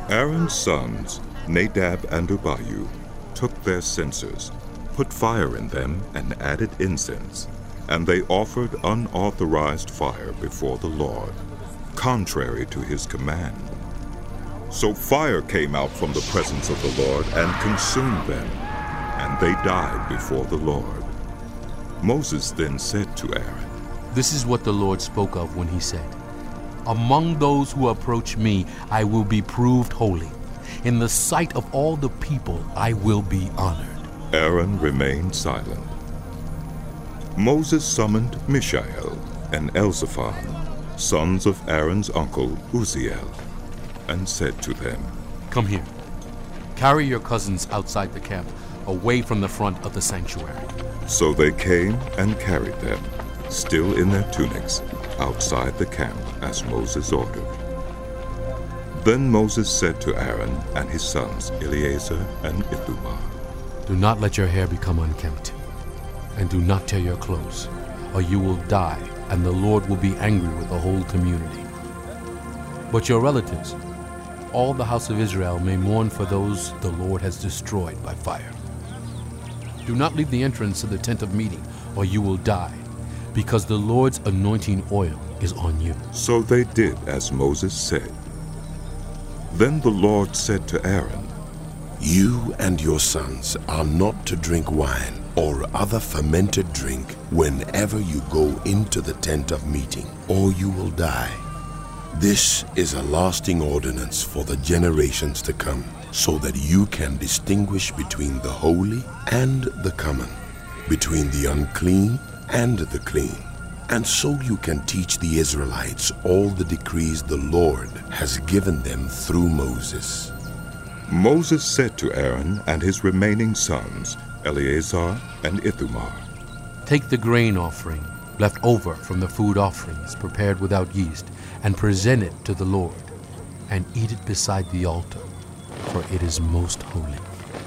Aaron's sons, Nadab and Abihu, took their censers, put fire in them, and added incense, and they offered unauthorized fire before the Lord, contrary to his command. So fire came out from the presence of the Lord and consumed them, and they died before the Lord. Moses then said to Aaron, "This is what the Lord spoke of when he said, 'Among those who approach me, I will be proved holy. In the sight of all the people, I will be honored.'" Aaron remained silent. Moses summoned Mishael and Elzaphan, sons of Aaron's uncle Uzziel, and said to them, "Come here. Carry your cousins outside the camp, away from the front of the sanctuary." So they came and carried them, still in their tunics, outside the camp as Moses ordered. Then Moses said to Aaron and his sons Eleazar and Ithamar, "Do not let your hair become unkempt, and do not tear your clothes, or you will die, and the Lord will be angry with the whole community. But your relatives, all the house of Israel, may mourn for those the Lord has destroyed by fire. Do not leave the entrance to the tent of meeting, or you will die, because the Lord's anointing oil is on you." So they did as Moses said. Then the Lord said to Aaron, "You and your sons are not to drink wine or other fermented drink whenever you go into the tent of meeting, or you will die. This is a lasting ordinance for the generations to come, so that you can distinguish between the holy and the common, between the unclean and the clean, and so you can teach the Israelites all the decrees the Lord has given them through Moses." Moses said to Aaron and his remaining sons, Eleazar and Ithamar, "Take the grain offering left over from the food offerings prepared without yeast, and present it to the Lord, and eat it beside the altar, for it is most holy.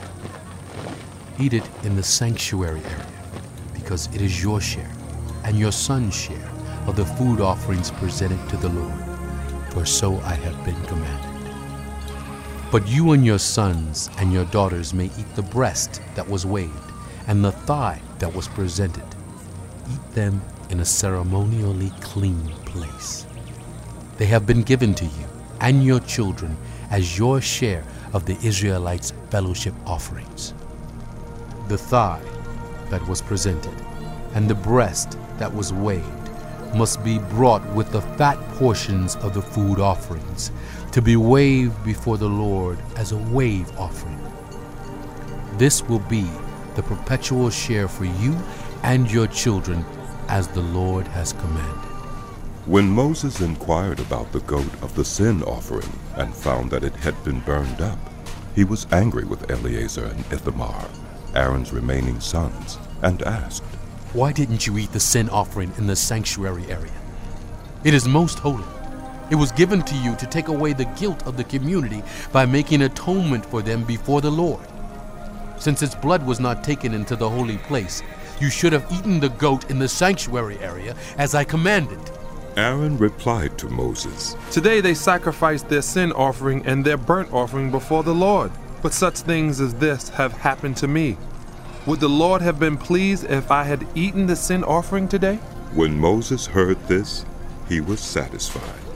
Eat it in the sanctuary area, because it is your share and your son's share of the food offerings presented to the Lord, for so I have been commanded. But you and your sons and your daughters may eat the breast that was waved and the thigh that was presented. Eat them in a ceremonially clean place. They have been given to you and your children as your share of the Israelites' fellowship offerings. The thigh that was presented and the breast that was waved must be brought with the fat portions of the food offerings to be waved before the Lord as a wave offering. This will be the perpetual share for you and your children as the Lord has commanded." When Moses inquired about the goat of the sin offering and found that it had been burned up, he was angry with Eleazar and Ithamar, Aaron's remaining sons, and asked, "Why didn't you eat the sin offering in the sanctuary area? It is most holy. It was given to you to take away the guilt of the community by making atonement for them before the Lord. Since its blood was not taken into the holy place, you should have eaten the goat in the sanctuary area as I commanded." Aaron replied to Moses, "Today they sacrificed their sin offering and their burnt offering before the Lord, but such things as this have happened to me. Would the Lord have been pleased if I had eaten the sin offering today?" When Moses heard this, he was satisfied.